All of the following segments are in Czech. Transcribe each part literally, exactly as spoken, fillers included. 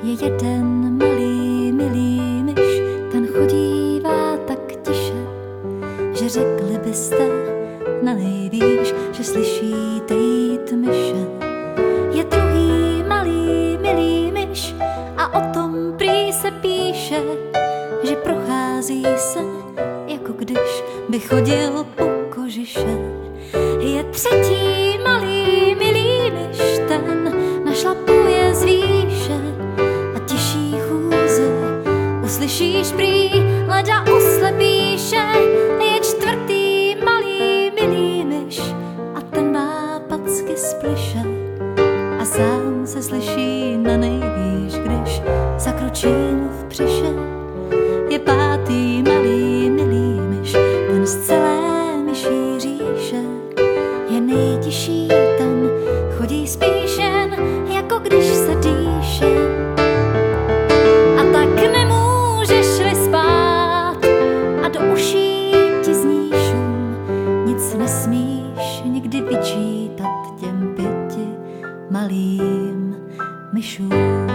je jeden malý milý myš, ten chodívá tak tiše, že řekli byste na nejvýš, že slyšíte jít myše. Je druhý malý milý myš a o tom prý se píše, že prochází se, jako když by chodil po kožiše. Je třetí malý milý myš, ten našlapuje z výše a tiší chůzi uslyšíš prý, leda oslepíše. Je čtvrtý malý milý myš a ten má packy z plyše a sám se slyší na nejvýš, když zakročím v břiše. Je pátý malý milý myš, ten z celé myší říše je nejtišší, ten chodí spíš jen, jako když se dýše. A tak nemůžeš-li spát a do uší ti zní šum, nic nesmíš nikdy vyčítat těm pěti malým myšům.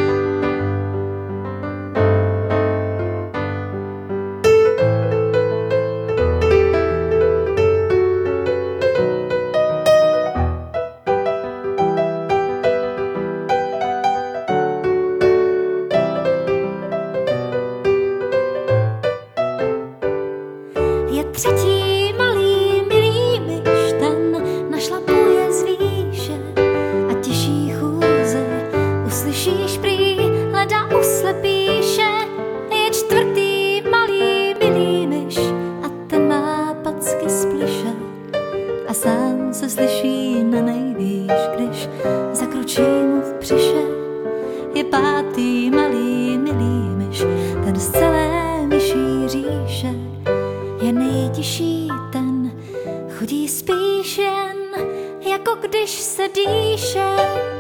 Je třetí malý milý myš, ten našlapuje z výše a tiší chůzi uslyšíš prý, leda uslepíše. Je čtvrtý malý milý myš a ten má packy z plyše a sám se slyší na nejvýš, když zakročím v břiše. Je pátý malý milý myš, ten z celé myší říše je nejtišší, ten chodí spíš jen, jako když se dýše.